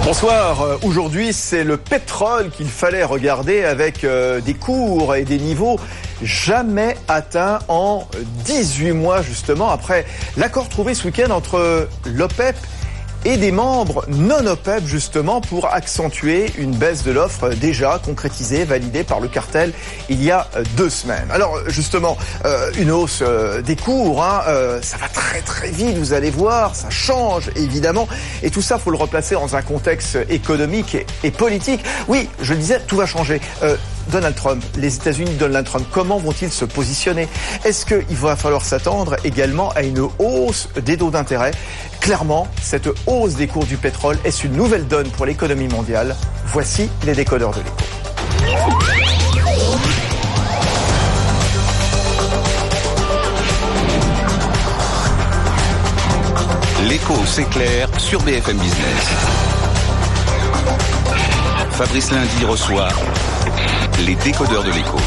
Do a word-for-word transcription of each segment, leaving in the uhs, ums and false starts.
Bonsoir, aujourd'hui c'est le pétrole qu'il fallait regarder avec euh, des cours et des niveaux jamais atteints en dix-huit mois justement après l'accord trouvé ce week-end entre l'OPEP et des membres non OPEP justement pour accentuer une baisse de l'offre déjà concrétisée, validée par le cartel il y a deux semaines. Alors justement, euh, une hausse euh, des cours, hein, euh, ça va très très vite, vous allez voir, ça change évidemment. Et tout ça, faut le replacer dans un contexte économique et, et politique. Oui, je le disais, tout va changer. Euh, Donald Trump, les États-Unis, Donald Trump, comment vont-ils se positionner? Est-ce qu'il va falloir s'attendre également à une hausse des taux d'intérêt? Clairement, cette hausse des cours du pétrole, est-ce une nouvelle donne pour l'économie mondiale? Voici les décodeurs de l'écho. L'écho s'éclaire sur B F M Business. Fabrice Lundi reçoit les décodeurs de l'écho.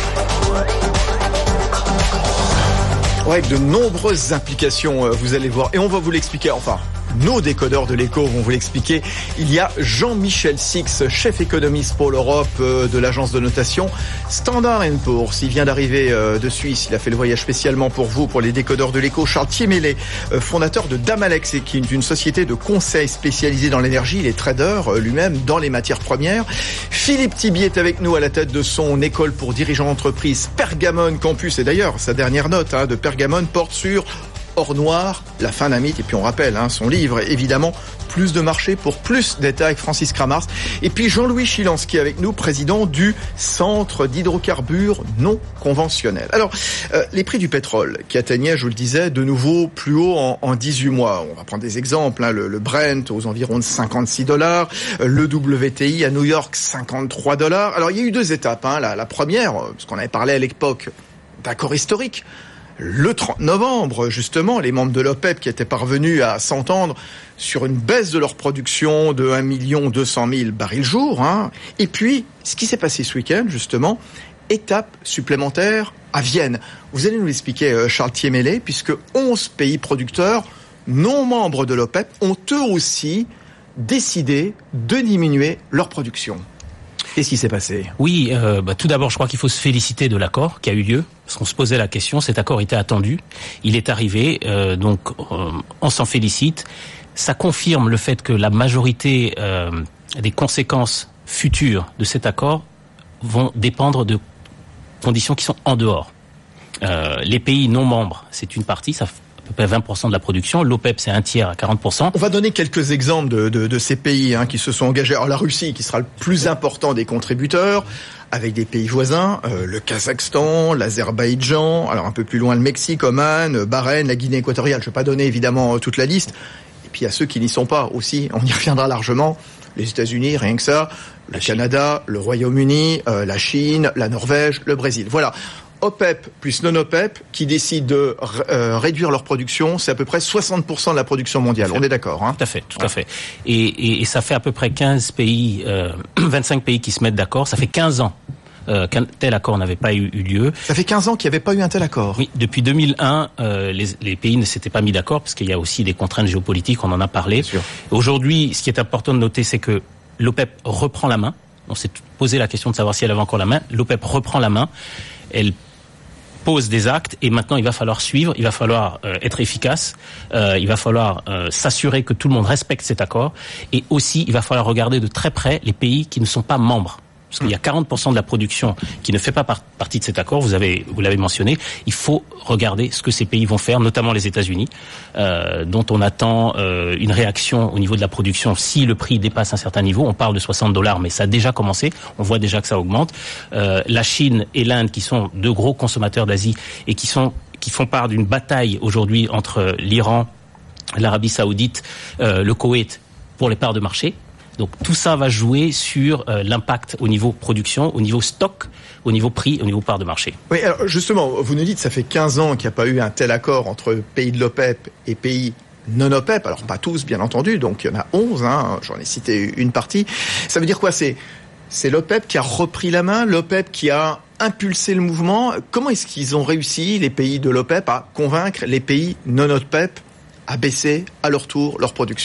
Ouais, de nombreuses implications, euh, vous allez voir. Et on va vous l'expliquer, enfin, nos décodeurs de l'écho vont vous l'expliquer. Il y a Jean-Michel Six, chef économiste pour l'Europe euh, de l'agence de notation Standard and Poor's. Il vient d'arriver euh, de Suisse. Il a fait le voyage spécialement pour vous, pour les décodeurs de l'écho. Charles Thiemelet, euh, fondateur de Damalex, qui est une société de conseil spécialisée dans l'énergie. Il est trader euh, lui-même dans les matières premières. Philippe Tibi est avec nous à la tête de son école pour dirigeants d'entreprise Pergamon Campus. Et d'ailleurs, sa dernière note hein, de Pergamon porte sur Or Noir, la fin d'un mythe. Et puis on rappelle hein, son livre, évidemment, plus de marché pour plus d'État avec Francis Kramars. Et puis Jean-Louis Chilansky avec nous, président du Centre d'hydrocarbures non conventionnels. Alors, euh, les prix du pétrole qui atteignaient, je vous le disais, de nouveau plus haut en, en dix-huit mois. On va prendre des exemples. Hein, le, le Brent aux environs de cinquante-six dollars, le W T I à New York cinquante-trois dollars. Alors il y a eu deux étapes. Hein, la, la première, parce qu'on avait parlé à l'époque d'accord historique. Le trente novembre, justement, les membres de l'OPEP qui étaient parvenus à s'entendre sur une baisse de leur production de un million deux cent mille barils jour. Hein. Et puis, ce qui s'est passé ce week-end, justement, étape supplémentaire à Vienne. Vous allez nous l'expliquer, Charles Thiemelet, puisque onze pays producteurs non membres de l'OPEP ont eux aussi décidé de diminuer leur production. Qu'est-ce qui s'est passé? Oui, euh, bah, tout d'abord, je crois qu'il faut se féliciter de l'accord qui a eu lieu, parce qu'on se posait la question, cet accord était attendu, il est arrivé, euh, donc euh, on s'en félicite. Ça confirme le fait que la majorité euh, des conséquences futures de cet accord vont dépendre de conditions qui sont en dehors. Euh, les pays non membres, c'est une partie, ça à peu près vingt pour cent de la production. L'OPEP, c'est un tiers à quarante pour cent. On va donner quelques exemples de, de, de ces pays hein, qui se sont engagés. Alors la Russie, qui sera le plus important des contributeurs, avec des pays voisins, euh, le Kazakhstan, l'Azerbaïdjan, alors un peu plus loin le Mexique, Oman, Bahreïn, la Guinée équatoriale. Je ne vais pas donner évidemment toute la liste. Et puis il y a ceux qui n'y sont pas aussi, on y reviendra largement. Les États-Unis, rien que ça, le Canada, le Royaume-Uni, euh, la Chine, la Norvège, le Brésil. Voilà. OPEP plus non-OPEP qui décident de euh, réduire leur production, c'est à peu près soixante pour cent de la production mondiale. On est d'accord, hein? Tout à fait, tout ouais. à fait. Et, et, et ça fait à peu près quinze pays, euh, vingt-cinq pays qui se mettent d'accord. Ça fait quinze ans euh, qu'un tel accord n'avait pas eu, eu lieu. Ça fait quinze ans qu'il n'y avait pas eu un tel accord. Oui, depuis deux mille un, euh, les, les pays ne s'étaient pas mis d'accord parce qu'il y a aussi des contraintes géopolitiques. On en a parlé. Aujourd'hui, ce qui est important de noter, c'est que l'OPEP reprend la main. On s'est posé la question de savoir si elle avait encore la main. L'OPEP reprend la main. Elle pose des actes et maintenant il va falloir suivre, il va falloir euh, être efficace, euh, il va falloir euh, s'assurer que tout le monde respecte cet accord et aussi il va falloir regarder de très près les pays qui ne sont pas membres. Parce qu'il y a quarante pour cent de la production qui ne fait pas par- partie de cet accord, vous avez, vous l'avez mentionné. Il faut regarder ce que ces pays vont faire, notamment les États-Unis, euh, dont on attend euh, une réaction au niveau de la production si le prix dépasse un certain niveau. On parle de soixante dollars, mais ça a déjà commencé. On voit déjà que ça augmente. Euh, la Chine et l'Inde, qui sont deux gros consommateurs d'Asie et qui sont qui font part d'une bataille aujourd'hui entre l'Iran, l'Arabie Saoudite, euh, le Koweït pour les parts de marché. Donc tout ça va jouer sur euh, l'impact au niveau production, au niveau stock, au niveau prix, au niveau part de marché. Oui, alors justement, vous nous dites que ça fait quinze ans qu'il n'y a pas eu un tel accord entre pays de l'OPEP et pays non-OPEP. Alors pas tous, bien entendu, donc il y en a onze, hein, j'en ai cité une partie. Ça veut dire quoi? C'est, c'est l'OPEP qui a repris la main, l'OPEP qui a impulsé le mouvement. Comment est-ce qu'ils ont réussi, les pays de l'OPEP, à convaincre les pays non-OPEP à baisser à leur tour leur production?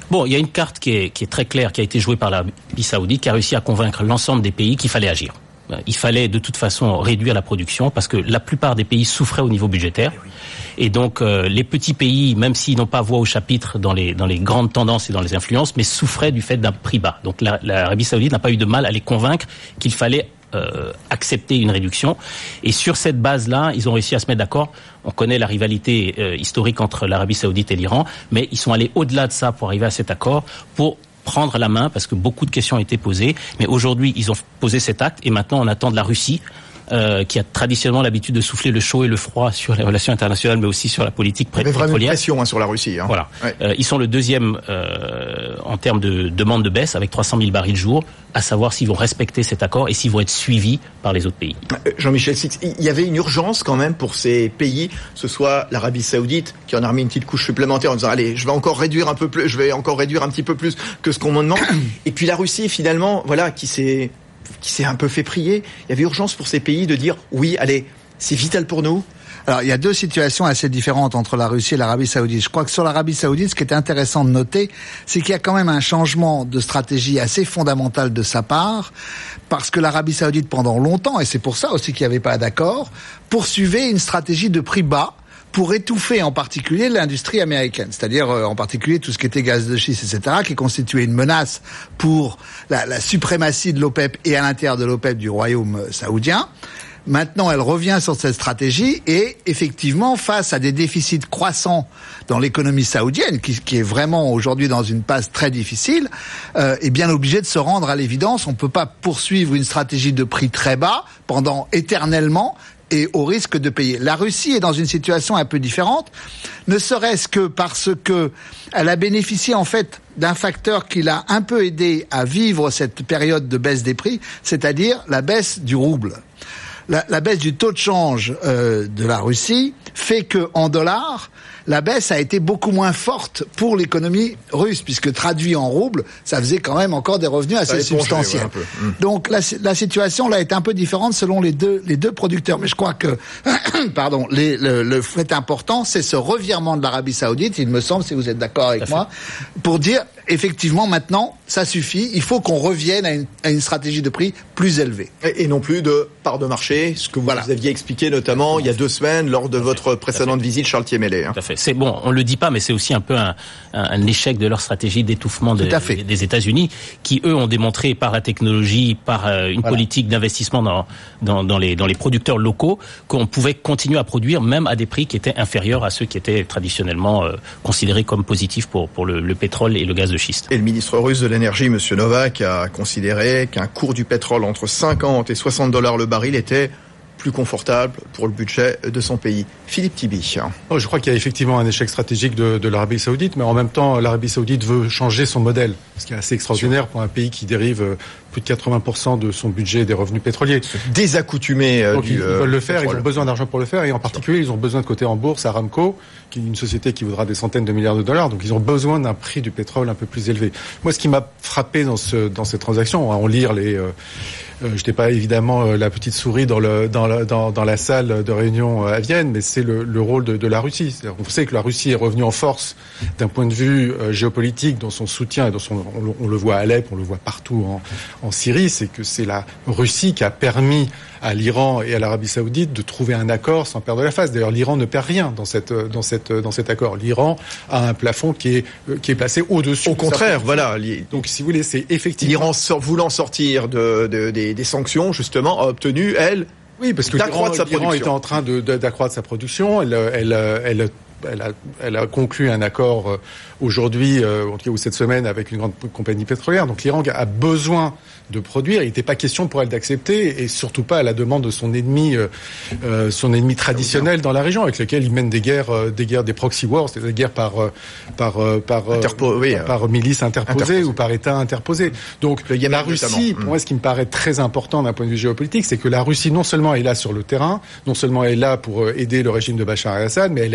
Bon, il y a une carte qui est, qui est très claire, qui a été jouée par l'Arabie Saoudite, qui a réussi à convaincre l'ensemble des pays qu'il fallait agir. Il fallait de toute façon réduire la production parce que la plupart des pays souffraient au niveau budgétaire. Et donc euh, les petits pays, même s'ils n'ont pas voix au chapitre dans les dans les grandes tendances et dans les influences, mais souffraient du fait d'un prix bas. Donc la, l'Arabie Saoudite n'a pas eu de mal à les convaincre qu'il fallait euh, accepter une réduction. Et sur cette base-là, ils ont réussi à se mettre d'accord. On connaît la rivalité euh, historique entre l'Arabie Saoudite et l'Iran, mais ils sont allés au-delà de ça pour arriver à cet accord, pour prendre la main, parce que beaucoup de questions ont été posées. Mais aujourd'hui, ils ont posé cet acte et maintenant on attend de la Russie, Euh, qui a traditionnellement l'habitude de souffler le chaud et le froid sur les relations internationales, mais aussi sur la politique pétrolière. Il y avait vraiment une pression hein, sur la Russie. Hein. Voilà. Ouais. Euh, ils sont le deuxième euh, en termes de demande de baisse, avec trois cent mille barils jour, à savoir s'ils vont respecter cet accord et s'ils vont être suivis par les autres pays. Jean-Michel Six, il y avait une urgence quand même pour ces pays, que ce soit l'Arabie Saoudite, qui en a remis une petite couche supplémentaire en disant allez, je vais encore réduire un peu plus, je vais encore réduire un petit peu plus que ce qu'on me demande. Et puis la Russie, finalement, voilà, qui s'est qui s'est un peu fait prier. Il y avait urgence pour ces pays de dire oui, allez, c'est vital pour nous. Alors, il y a deux situations assez différentes entre la Russie et l'Arabie Saoudite. Je crois que sur l'Arabie Saoudite, ce qui est intéressant de noter, c'est qu'il y a quand même un changement de stratégie assez fondamental de sa part, parce que l'Arabie Saoudite, pendant longtemps, et c'est pour ça aussi qu'il n'y avait pas d'accord, poursuivait une stratégie de prix bas pour étouffer en particulier l'industrie américaine, c'est-à-dire euh, en particulier tout ce qui était gaz de schiste, et cetera, qui constituait une menace pour la, la suprématie de l'OPEP et à l'intérieur de l'OPEP du royaume saoudien. Maintenant, elle revient sur cette stratégie et effectivement, face à des déficits croissants dans l'économie saoudienne, qui, qui est vraiment aujourd'hui dans une passe très difficile, euh, est bien obligée de se rendre à l'évidence. On ne peut pas poursuivre une stratégie de prix très bas pendant éternellement et au risque de payer. La Russie est dans une situation un peu différente, ne serait-ce que parce que elle a bénéficié en fait d'un facteur qui l'a un peu aidé à vivre cette période de baisse des prix, c'est-à-dire la baisse du rouble. La, la baisse du taux de change euh, de la Russie fait que en dollars, la baisse a été beaucoup moins forte pour l'économie russe, puisque traduit en roubles, ça faisait quand même encore des revenus assez substantiels. Ouais, mmh. Donc la, la situation là est un peu différente selon les deux les deux producteurs. Mais je crois que pardon, les, le, le fait important, c'est ce revirement de l'Arabie Saoudite, il me semble, si vous êtes d'accord avec moi, pour dire effectivement maintenant ça suffit, il faut qu'on revienne à une, à une stratégie de prix plus élevée. Et, et non plus de part de marché, ce que vous, voilà. vous aviez expliqué notamment il y a deux semaines lors de votre précédente visite, Charles Thiémélé. Hein. Tout à fait. C'est bon, on le dit pas, mais c'est aussi un peu un, un, un échec de leur stratégie d'étouffement de, des, des États-Unis, qui eux ont démontré par la technologie, par euh, une voilà. politique d'investissement dans, dans, dans, les, dans les producteurs locaux, qu'on pouvait continuer à produire même à des prix qui étaient inférieurs à ceux qui étaient traditionnellement euh, considérés comme positifs pour, pour le, le pétrole et le gaz de schiste. Et le ministre russe de l'énergie, M. Novak, a considéré qu'un cours du pétrole entre cinquante et soixante dollars le baril était plus confortable pour le budget de son pays. Philippe Tibi. Oh, je crois qu'il y a effectivement un échec stratégique de, de l'Arabie Saoudite, mais en même temps, l'Arabie Saoudite veut changer son modèle, ce qui est assez extraordinaire pour un pays qui dérive plus de quatre-vingts pour cent de son budget des revenus pétroliers. Désaccoutumé euh, Donc, du ils veulent le faire, pétrole. Ils ont besoin d'argent pour le faire, et en particulier, ils ont besoin de coter en bourse Aramco, qui est une société qui vaudra des centaines de milliards de dollars, donc ils ont besoin d'un prix du pétrole un peu plus élevé. Moi, ce qui m'a frappé dans, ce, dans cette transaction, on va en lire les... Euh, Euh, je n'étais pas évidemment euh, la petite souris dans, le, dans, la, dans, dans la salle de réunion à Vienne, mais c'est le, le rôle de, de la Russie. C'est-à-dire, on sait que la Russie est revenue en force d'un point de vue euh, géopolitique, dans son soutien, et dans son, on, le, on le voit à Alep, on le voit partout en, en Syrie, c'est que c'est la Russie qui a permis à l'Iran et à l'Arabie Saoudite de trouver un accord sans perdre la face. D'ailleurs, l'Iran ne perd rien dans cette dans cette dans cet accord. L'Iran a un plafond qui est qui est placé au-dessus. Au contraire, voilà. Donc, si vous voulez, c'est effectivement l'Iran sort, voulant sortir de, de des, des sanctions, justement, a obtenu elle. Oui, parce que l'Iran, l'Iran était en train de, de d'accroître sa production. Elle elle elle Elle a, elle a conclu un accord euh, aujourd'hui, euh, en tout cas ou cette semaine, avec une grande compagnie pétrolière. Donc l'Iran a besoin de produire. Il n'était pas question pour elle d'accepter, et surtout pas à la demande de son ennemi, euh, euh, son ennemi traditionnel dans la région, avec lequel il mène des guerres, euh, des guerres, des proxy wars, c'est-à-dire des guerres par euh, par euh, par, euh, Interpo- oui, par, par milice interposée interposé. ou par État interposé. Donc le la Russie, pour moi, ce qui me paraît très important d'un point de vue géopolitique, c'est que la Russie non seulement est là sur le terrain, non seulement est là pour aider le régime de Bachar el-Assad, mais elle a été là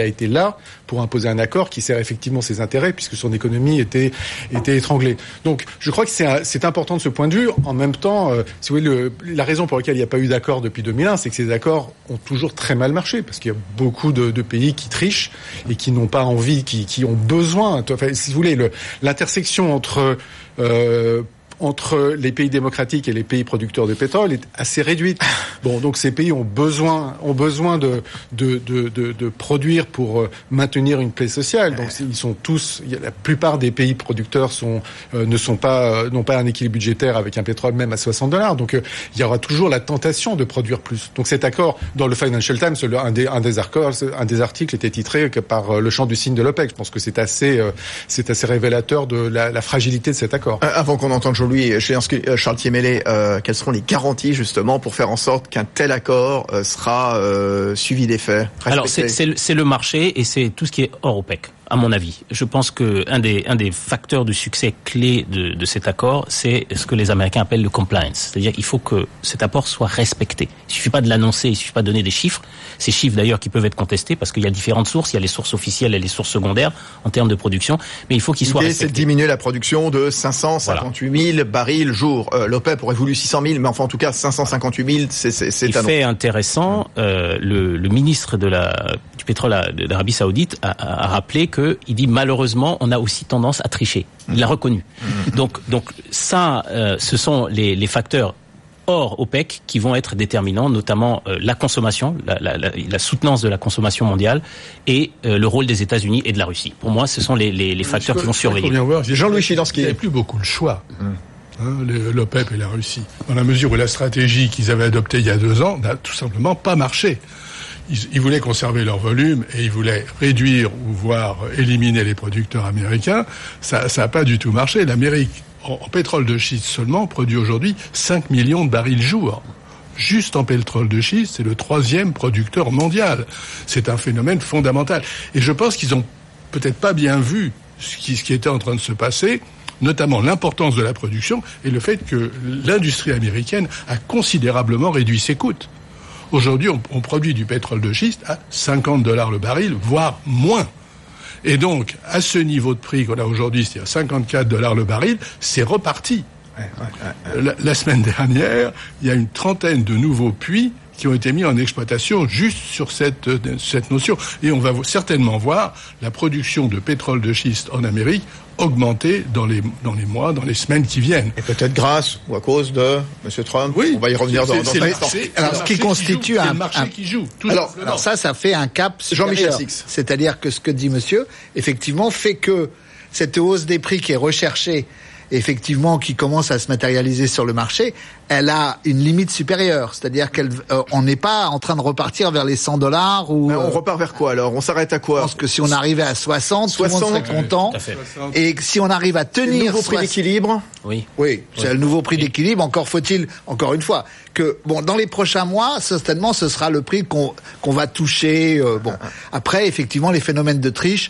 pas pour imposer un accord qui sert effectivement ses intérêts puisque son économie était était étranglée. Donc je crois que c'est un, c'est important de ce point de vue. En même temps, euh, si vous voulez, le, la raison pour laquelle il n'y a pas eu d'accord depuis deux mille un, c'est que ces accords ont toujours très mal marché parce qu'il y a beaucoup de, de pays qui trichent et qui n'ont pas envie, qui, qui ont besoin. Enfin, si vous voulez, le, l'intersection entre euh, entre les pays démocratiques et les pays producteurs de pétrole est assez réduite. Bon, donc ces pays ont besoin ont besoin de de de de, de produire pour maintenir une paix sociale. Donc ils sont tous, la plupart des pays producteurs sont euh, ne sont pas n'ont pas un équilibre budgétaire avec un pétrole même à soixante dollars. Donc euh, il y aura toujours la tentation de produire plus. Donc cet accord dans le Financial Times, le, un des un des accords, un des articles était titré que par le chant du cygne de l'OPEC. Je pense que c'est assez euh, c'est assez révélateur de la, la fragilité de cet accord. Euh, avant qu'on entende Jean-Louis Charles Thiémélé, euh, quelles seront les garanties justement pour faire en sorte qu'un tel accord euh, sera euh, suivi des faits, respecté? Alors c'est, c'est, c'est le marché et c'est tout ce qui est hors OPEC. À mon avis, je pense que un des un des facteurs de succès clés de, de cet accord, c'est ce que les Américains appellent le compliance, c'est-à-dire qu'il faut que cet apport soit respecté. Il suffit pas de l'annoncer, il suffit pas de donner des chiffres. Ces chiffres d'ailleurs qui peuvent être contestés parce qu'il y a différentes sources, il y a les sources officielles et les sources secondaires en termes de production, mais il faut qu'ils soient respectés. L'idée, c'est de diminuer la production de cinq cent cinquante-huit mille barils jour. Euh, L'OPEP aurait voulu six cent mille, mais enfin en tout cas cinq cent cinquante-huit mille, c'est c'est c'est un fait intéressant. Euh, le, le ministre de la du pétrole d'Arabie Saoudite a, a, a rappelé que il dit malheureusement on a aussi tendance à tricher. Il l'a reconnu. Donc donc ça, euh, ce sont les, les facteurs hors OPEC qui vont être déterminants, notamment euh, la consommation, la, la, la, la soutenance de la consommation mondiale et euh, le rôle des États-Unis et de la Russie. Pour moi, ce sont les, les, les facteurs qui vont surveiller. Jean-Louis Chilansky. Il n'y avait plus beaucoup de choix. Hum. Hein, l'OPEP et la Russie, dans la mesure où la stratégie qu'ils avaient adoptée il y a deux ans n'a tout simplement pas marché. Ils, ils voulaient conserver leur volume et ils voulaient réduire ou voire éliminer les producteurs américains. Ça n'a pas du tout marché. L'Amérique, en, en pétrole de schiste seulement, produit aujourd'hui cinq millions de barils jour. Juste en pétrole de schiste, c'est le troisième producteur mondial. C'est un phénomène fondamental. Et je pense qu'ils ont peut-être pas bien vu ce qui, ce qui était en train de se passer, notamment l'importance de la production et le fait que l'industrie américaine a considérablement réduit ses coûts. Aujourd'hui, on, on produit du pétrole de schiste à cinquante dollars le baril, voire moins. Et donc, à ce niveau de prix qu'on a aujourd'hui, c'est-à-dire cinquante-quatre dollars le baril, c'est reparti. Ouais, ouais, ouais. La, la semaine dernière, il y a une trentaine de nouveaux puits qui ont été mis en exploitation juste sur cette, cette notion. Et on va certainement voir la production de pétrole de schiste en Amérique augmenter dans les, dans les mois, dans les semaines qui viennent. Et peut-être grâce ou à cause de M. Trump. Oui. On va y revenir dans, dans un instant. Alors, ce qui constitue un, c'est le marché un, qui joue. Tout alors, alors ça, ça fait un cap supérieur. Jean-Michel Six. C'est-à-dire que ce que dit monsieur, effectivement, fait que cette hausse des prix qui est recherchée, effectivement, qui commence à se matérialiser sur le marché, elle a une limite supérieure. C'est-à-dire qu'on euh, n'est pas en train de repartir vers les cent dollars ou... Mais on repart vers quoi alors? On s'arrête à quoi? Je pense que si on arrivait à soixante, soixante tout le monde serait content. Oui, et si on arrive à tenir... Le nouveau prix d'équilibre? Oui. Oui, c'est oui. le nouveau prix d'équilibre. Encore faut-il, encore une fois, que bon, dans les prochains mois, certainement, ce sera le prix qu'on, qu'on va toucher. Euh, bon, après, effectivement, les phénomènes de triche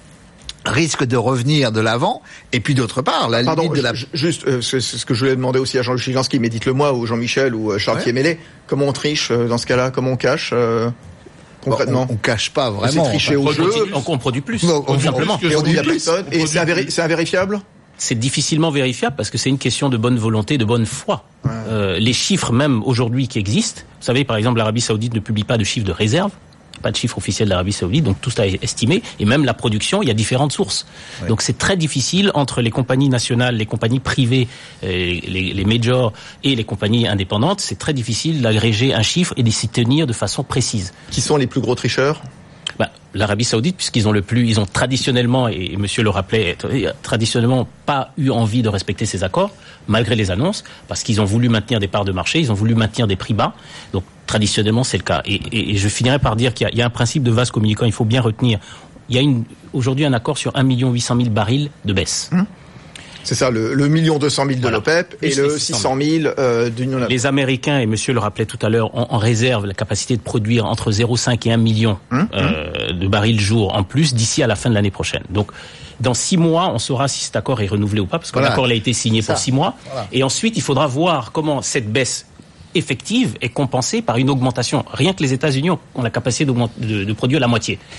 risque de revenir de l'avant, et puis d'autre part, la Pardon, limite de la... Juste, euh, c'est ce que je voulais demander aussi à Jean-Luc Chilansky, mais dites-le moi, ou Jean-Michel, ou Charles ouais. Thiémélé, comment on triche euh, dans ce cas-là? Comment on cache euh, concrètement? Bon, on, on cache pas vraiment. C'est tricher on au jeu. On, on produit plus. Non, on, simplement. Et on dit à personne. Et c'est, invéri- c'est invérifiable? C'est difficilement vérifiable parce que c'est une question de bonne volonté, de bonne foi. Ouais. Euh, les chiffres même aujourd'hui qui existent, vous savez, par exemple, l'Arabie Saoudite ne publie pas de chiffres de réserve. Pas de chiffre officiel de l'Arabie Saoudite, donc tout ça est estimé. Et même la production, il y a différentes sources. Ouais. Donc c'est très difficile entre les compagnies nationales, les compagnies privées, les, les, les majors et les compagnies indépendantes. C'est très difficile d'agréger un chiffre et de s'y tenir de façon précise. Qui sont les plus gros tricheurs? Bah, l'Arabie Saoudite, puisqu'ils ont le plus, ils ont traditionnellement, et monsieur le rappelait, traditionnellement pas eu envie de respecter ces accords, malgré les annonces, parce qu'ils ont voulu maintenir des parts de marché, ils ont voulu maintenir des prix bas. Donc, traditionnellement, c'est le cas. Et, et, et je finirai par dire qu'il y a, il y a un principe de vase communicant, il faut bien retenir. Il y a une, aujourd'hui un accord sur un million huit cent mille barils de baisse. Hum. C'est ça, le, le million deux cent mille de voilà. l'OPEP et le six cent mille euh, d'Union européenne. Les Américains, et monsieur le rappelait tout à l'heure, ont en réserve la capacité de produire entre zéro virgule cinq et un million hum, euh, hum. de barils jour en plus d'ici à la fin de l'année prochaine. Donc, dans six mois, on saura si cet accord est renouvelé ou pas, parce que voilà. l'accord a été signé pour six mois. Voilà. Et ensuite, il faudra voir comment cette baisse effective est compensée par une augmentation. Rien que les États-Unis ont la capacité de, de produire la moitié.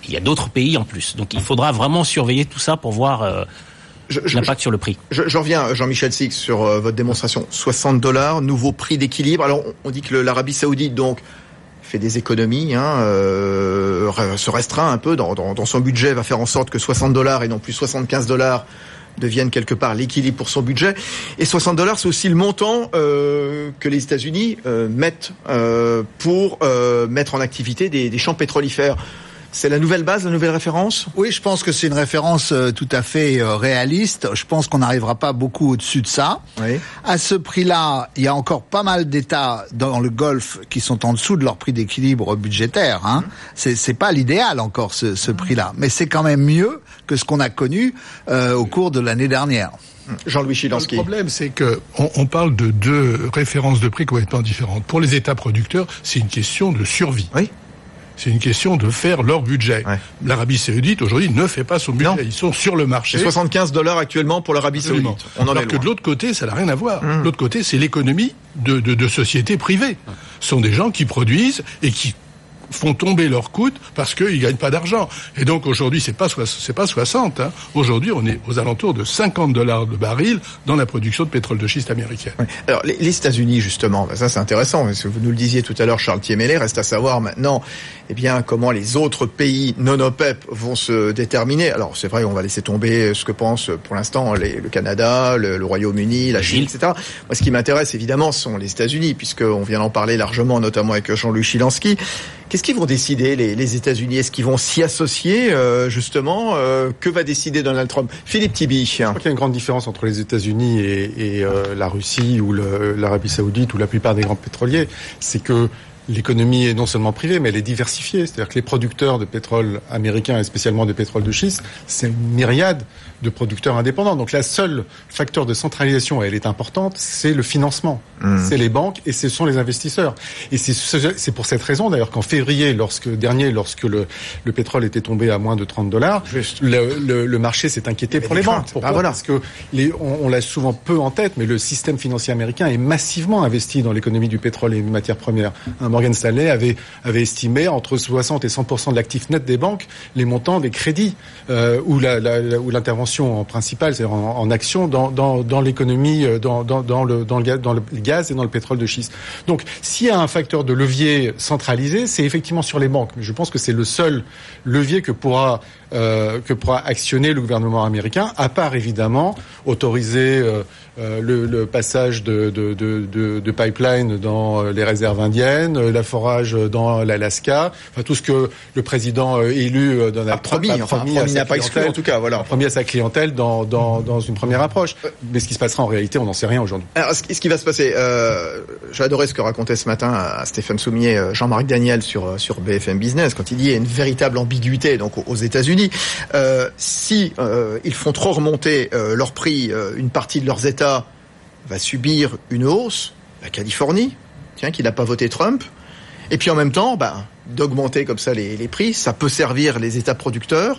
Il y a d'autres pays en plus. Donc il faudra vraiment surveiller tout ça pour voir euh, je, je, l'impact je, sur le prix. Je, je reviens, Jean-Michel Six, sur euh, votre démonstration. soixante dollars, nouveau prix d'équilibre. Alors on, on dit que le, l'Arabie Saoudite, donc, fait des économies, hein, euh, se restreint un peu dans, dans, dans son budget, va faire en sorte que soixante dollars et non plus soixante-quinze dollars deviennent quelque part l'équilibre pour son budget. Et soixante dollars, c'est aussi le montant euh, que les États-Unis euh, mettent euh, pour euh, mettre en activité des, des champs pétrolifères. C'est la nouvelle base, la nouvelle référence ? Oui, je pense que c'est une référence euh, tout à fait euh, réaliste. Je pense qu'on n'arrivera pas beaucoup au-dessus de ça. Oui. À ce prix-là, il y a encore pas mal d'États dans le Golfe qui sont en dessous de leur prix d'équilibre budgétaire. Hein. Mmh. C'est, c'est pas l'idéal encore, ce, ce prix-là. Mais c'est quand même mieux que ce qu'on a connu euh, au cours de l'année dernière. Jean-Louis Chilansky. Le problème, c'est que on, on parle de deux références de prix complètement différentes. Pour les États producteurs, c'est une question de survie. Oui. C'est une question de faire leur budget. Ouais. L'Arabie Saoudite, aujourd'hui, ne fait pas son budget. Non. Ils sont sur le marché. C'est soixante-quinze dollars actuellement pour l'Arabie Saoudite. On en Alors est que de l'autre côté, ça n'a rien à voir. Mmh. De l'autre côté, c'est l'économie de, de, de sociétés privées. Mmh. Ce sont des gens qui produisent et qui font tomber leurs coûts parce qu'ils gagnent pas d'argent. Et donc aujourd'hui, c'est pas c'est pas soixante. Hein. Aujourd'hui, on est aux alentours de cinquante dollars de baril dans la production de pétrole de schiste américaine. Oui. Alors les, les États-Unis, justement, ça c'est intéressant. Parce que vous nous le disiez tout à l'heure, Charles Thiémélé, reste à savoir maintenant, eh bien, comment les autres pays non OPEP vont se déterminer. Alors c'est vrai, on va laisser tomber ce que pensent pour l'instant les, le Canada, le, le Royaume-Uni, la Chine, et cetera. Moi, ce qui m'intéresse évidemment, ce sont les États-Unis, puisqu'on vient d'en parler largement, notamment avec Jean-Louis Chilansky. Qu'est-ce qu'ils vont décider, les, les États-Unis ? Est-ce qu'ils vont s'y associer, euh, justement euh, Que va décider Donald Trump ? Philippe Tibi. Je crois qu'il y a une grande différence entre les États-Unis et, et euh, la Russie ou le, l'Arabie Saoudite ou la plupart des grands pétroliers. C'est que l'économie est non seulement privée, mais elle est diversifiée. C'est-à-dire que les producteurs de pétrole américains, et spécialement de pétrole de schiste, c'est une myriade de producteurs indépendants. Donc la seule facteur de centralisation, et elle est importante, c'est le financement. Mmh. C'est les banques et ce sont les investisseurs. Et c'est, c'est pour cette raison, d'ailleurs, qu'en février, lorsque dernier, lorsque le, le pétrole était tombé à moins de trente dollars, le, le, le marché s'est inquiété pour les banques. Pourquoi ? Ah, voilà. Parce que les, on, on l'a souvent peu en tête, mais le système financier américain est massivement investi dans l'économie du pétrole et des matières premières. Un Morgan Stanley avait, avait estimé entre soixante et cent pour cent de l'actif net des banques les montants des crédits euh, ou, la, la, la, ou l'intervention en principale, c'est-à-dire en, en action dans, dans, dans l'économie, dans, dans, dans, le, dans, le gaz, dans le gaz et dans le pétrole de schiste. Donc, s'il y a un facteur de levier centralisé, c'est effectivement sur les banques. Mais je pense que c'est le seul levier que pourra Euh, que pourra actionner le gouvernement américain, à part évidemment autoriser euh, euh, le, le passage de, de, de, de, de pipeline dans les réserves indiennes, la forage dans l'Alaska, enfin tout ce que le président euh, élu euh, Donald Trump a promis, enfin, n'a pas exclu en tout cas, voilà, a promis à sa clientèle dans, dans, dans une première approche. Mais ce qui se passera en réalité, on n'en sait rien aujourd'hui. Alors, ce qui va se passer, euh, j'ai adoré ce que racontait ce matin à Stéphane Soumier Jean-Marc Daniel sur sur B F M Business quand il dit il y a une véritable ambiguïté donc aux États-Unis. Euh, si euh, ils font trop remonter euh, leur prix, euh, une partie de leurs États va subir une hausse. La Californie, tiens, qui n'a pas voté Trump. Et puis en même temps, bah, d'augmenter comme ça les, les prix, ça peut servir les États producteurs,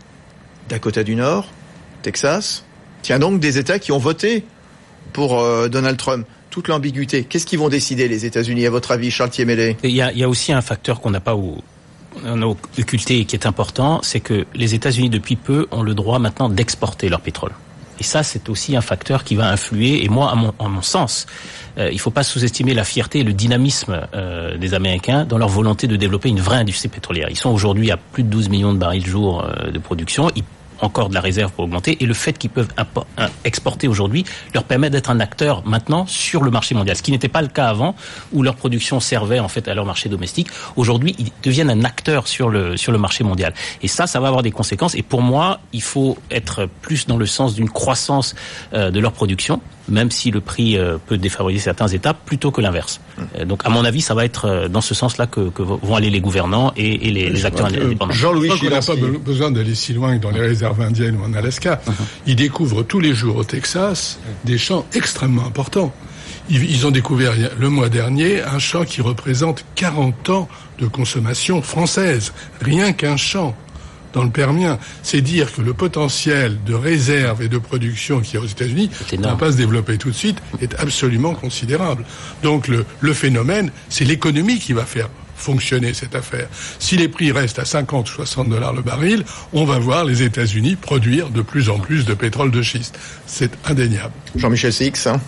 Dakota du Nord, Texas. Tiens donc des États qui ont voté pour euh, Donald Trump. Toute l'ambiguïté. Qu'est-ce qu'ils vont décider les États-Unis à votre avis, Charles Thiémélé ? Il y a, il y a aussi un facteur qu'on n'a pas au on a occulté et qui est important, c'est que les États-Unis depuis peu ont le droit maintenant d'exporter leur pétrole. Et ça, c'est aussi un facteur qui va influer. Et moi, à mon, à mon sens, euh, il ne faut pas sous-estimer la fierté et le dynamisme euh, des Américains dans leur volonté de développer une vraie industrie pétrolière. Ils sont aujourd'hui à plus de douze millions de barils jour euh, de production. Ils encore de la réserve pour augmenter, et le fait qu'ils peuvent impor- exporter aujourd'hui leur permet d'être un acteur maintenant sur le marché mondial, ce qui n'était pas le cas avant, où leur production servait en fait à leur marché domestique. Aujourd'hui, ils deviennent un acteur sur le sur le marché mondial, et ça, ça va avoir des conséquences. Et pour moi, il faut être plus dans le sens d'une croissance euh, de leur production, même si le prix euh, peut défavoriser certains États, plutôt que l'inverse. Euh, donc, à mon avis, ça va être euh, dans ce sens-là que, que vont aller les gouvernants et, et les, les acteurs indépendants. Jean-Louis Je crois qu'on n'a pas besoin d'aller si loin que dans les réserves indiennes ou en Alaska. Uh-huh. Ils découvrent tous les jours au Texas des champs extrêmement importants. Ils, ils ont découvert le mois dernier un champ qui représente quarante ans de consommation française. Rien qu'un champ. Dans le Permien, c'est dire que le potentiel de réserve et de production qu'il y a aux États-Unis ne va pas se développer tout de suite, est absolument considérable. Donc le, le phénomène, c'est l'économie qui va faire fonctionner cette affaire. Si les prix restent à cinquante ou soixante dollars le baril, on va voir les États-Unis produire de plus en plus de pétrole de schiste. C'est indéniable. Jean-Michel Six, hein.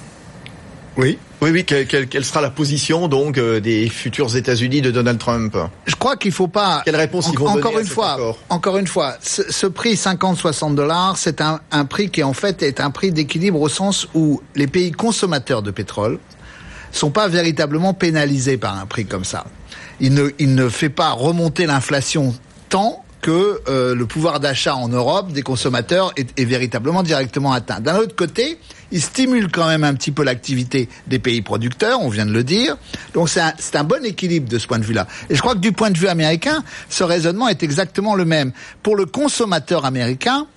Oui. Oui, oui. Quelle, quelle, quelle sera la position donc euh, des futurs États-Unis de Donald Trump? Je crois qu'il faut pas. Quelle réponse ils vont encore donner à une cet fois, accord? encore une fois, ce, ce prix cinquante soixante dollars, c'est un, un prix qui en fait est un prix d'équilibre au sens où les pays consommateurs de pétrole sont pas véritablement pénalisés par un prix comme ça. Il ne, il ne fait pas remonter l'inflation tant que euh, le pouvoir d'achat en Europe des consommateurs est, est véritablement directement atteint. D'un autre côté, il stimule quand même un petit peu l'activité des pays producteurs, on vient de le dire. Donc c'est un, c'est un bon équilibre de ce point de vue-là. Et je crois que du point de vue américain, ce raisonnement est exactement le même. Pour le consommateur américain,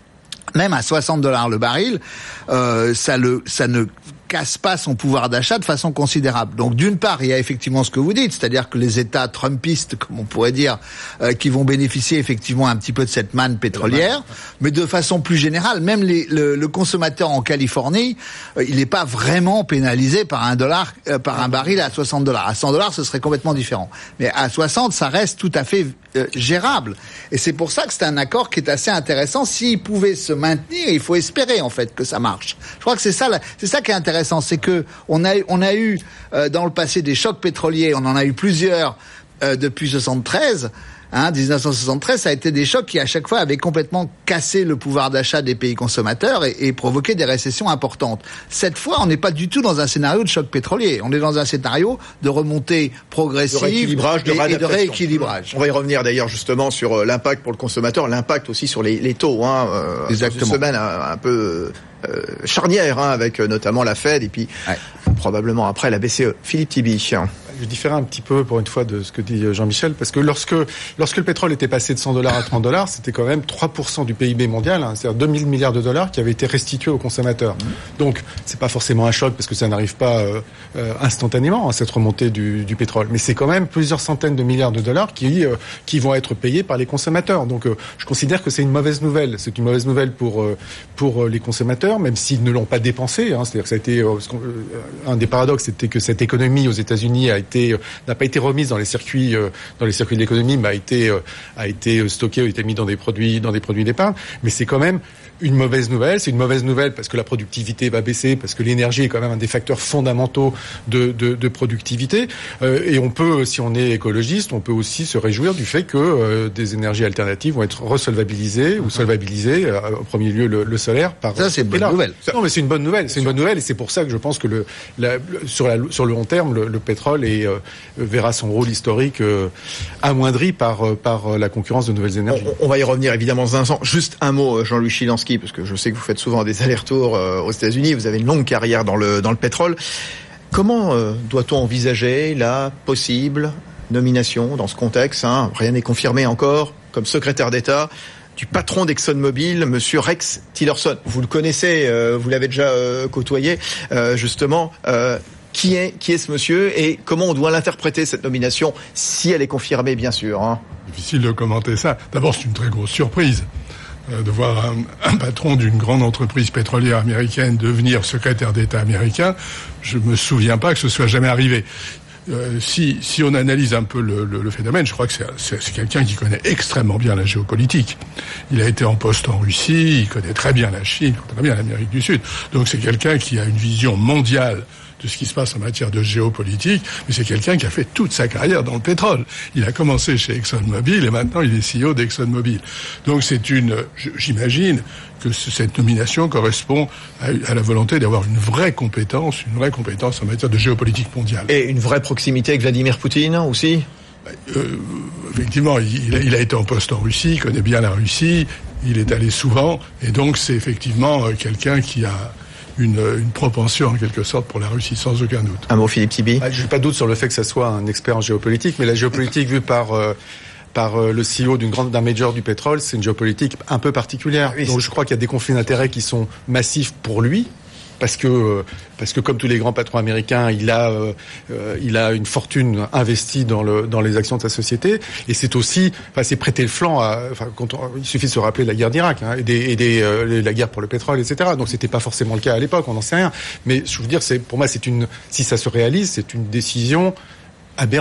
même à soixante dollars le baril, euh, ça, le, ça ne casse pas son pouvoir d'achat de façon considérable. Donc d'une part, il y a effectivement ce que vous dites, c'est-à-dire que les États trumpistes, comme on pourrait dire, euh, qui vont bénéficier effectivement un petit peu de cette manne pétrolière, mais de façon plus générale, même les, le, le consommateur en Californie, euh, il n'est pas vraiment pénalisé par un dollar, euh, par un baril à soixante dollars. À cent dollars, ce serait complètement différent. Mais à soixante, ça reste tout à fait euh, gérable. Et c'est pour ça que c'est un accord qui est assez intéressant. S'il pouvait se maintenir, il faut espérer en fait que ça marche. Je crois que c'est ça, c'est ça qui est intéressant. C'est que on a on a eu euh, dans le passé des chocs pétroliers, on en a eu plusieurs euh, depuis soixante-treize. Hein, dix-neuf cent soixante-treize, ça a été des chocs qui à chaque fois avaient complètement cassé le pouvoir d'achat des pays consommateurs et, et provoqué des récessions importantes. Cette fois, on n'est pas du tout dans un scénario de choc pétrolier. On est dans un scénario de remontée progressive de rééquilibrage, de, et, et de rééquilibrage. On va y revenir d'ailleurs justement sur euh, l'impact pour le consommateur, l'impact aussi sur les, les taux. Hein, euh, Exactement. Une semaine un, un peu euh, charnière hein, avec euh, notamment la Fed et puis ouais. probablement après la B C E. Philippe Tibi. Je différais un petit peu, pour une fois, de ce que dit Jean-Michel, parce que lorsque lorsque le pétrole était passé de cent dollars à trente dollars, c'était quand même trois pour cent du P I B mondial, hein, c'est-à-dire deux mille milliards de dollars qui avaient été restitués aux consommateurs. Mmh. Donc, c'est pas forcément un choc, parce que ça n'arrive pas euh, euh, instantanément, hein, cette remontée du, du pétrole. Mais c'est quand même plusieurs centaines de milliards de dollars qui euh, qui vont être payés par les consommateurs. Donc, euh, je considère que c'est une mauvaise nouvelle. C'est une mauvaise nouvelle pour euh, pour les consommateurs, même s'ils ne l'ont pas dépensé. Hein, c'est-à-dire que ça a été euh, un des paradoxes, c'était que cette économie aux États-Unis a été n'a pas été remise dans les circuits euh, dans les circuits de l'économie, mais a été euh, a été stocké, a été mis dans des produits dans des produits d'épargne. Mais c'est quand même une mauvaise nouvelle. C'est une mauvaise nouvelle parce que la productivité va baisser, parce que l'énergie est quand même un des facteurs fondamentaux de de, de productivité. Euh, et on peut, si on est écologiste, on peut aussi se réjouir du fait que euh, des énergies alternatives vont être resolvabilisées ou solvabilisées. Euh, au premier lieu, le, le solaire. Par ça, c'est une bonne nouvelle. Non, mais c'est une bonne nouvelle. C'est une bonne nouvelle, et c'est pour ça que je pense que le, la, le sur la sur le long terme, le, le pétrole est euh, verra son rôle historique euh, amoindri par euh, par la concurrence de nouvelles énergies. On, on va y revenir évidemment dans un instant. Juste un mot, Jean-Louis Chilansky, parce que je sais que vous faites souvent des allers-retours euh, aux États-Unis. Vous avez une longue carrière dans le dans le pétrole. Comment euh, doit-on envisager la possible nomination dans ce contexte, hein, rien n'est confirmé encore, comme secrétaire d'État du patron d'ExxonMobil, Monsieur Rex Tillerson. Vous le connaissez, euh, vous l'avez déjà euh, côtoyé, euh, justement. Euh, Qui est, qui est ce monsieur et comment on doit l'interpréter, cette nomination, si elle est confirmée, bien sûr, hein. Difficile de commenter ça. D'abord, c'est une très grosse surprise euh, de voir un, un patron d'une grande entreprise pétrolière américaine devenir secrétaire d'État américain. Je me souviens pas que ce soit jamais arrivé. Euh, si, si on analyse un peu le, le, le phénomène, je crois que c'est, c'est, c'est quelqu'un qui connaît extrêmement bien la géopolitique. Il a été en poste en Russie, il connaît très bien la Chine, très bien l'Amérique du Sud. Donc c'est quelqu'un qui a une vision mondiale de ce qui se passe en matière de géopolitique, mais c'est quelqu'un qui a fait toute sa carrière dans le pétrole. Il a commencé chez ExxonMobil et maintenant il est C E O d'ExxonMobil. Donc c'est une, j'imagine que cette nomination correspond à, à la volonté d'avoir une vraie compétence, une vraie compétence en matière de géopolitique mondiale. Et une vraie proximité avec Vladimir Poutine aussi ? Euh, effectivement, il a, il a été en poste en Russie, il connaît bien la Russie, il est allé souvent, et donc c'est effectivement quelqu'un qui a Une, une propension en quelque sorte pour la Russie, sans aucun doute. Un mot, Philippe Tibi. Ah, je n'ai pas de doute sur le fait que ça soit un expert en géopolitique, mais la géopolitique vue par euh, par euh, le C E O d'une grande d'un major du pétrole, c'est une géopolitique un peu particulière. Oui, donc je crois qu'il y a des conflits d'intérêts qui sont massifs pour lui. Parce que parce que comme tous les grands patrons américains, il a euh, il a une fortune investie dans le dans les actions de sa société, et c'est aussi enfin c'est prêter le flanc à enfin quand on, il suffit de se rappeler de la guerre d'Irak hein, et des et des euh, la guerre pour le pétrole, et cetera. Donc c'était pas forcément le cas à l'époque, on n'en sait rien. Mais je veux dire, c'est pour moi c'est une si ça se réalise, c'est une décision aberrante.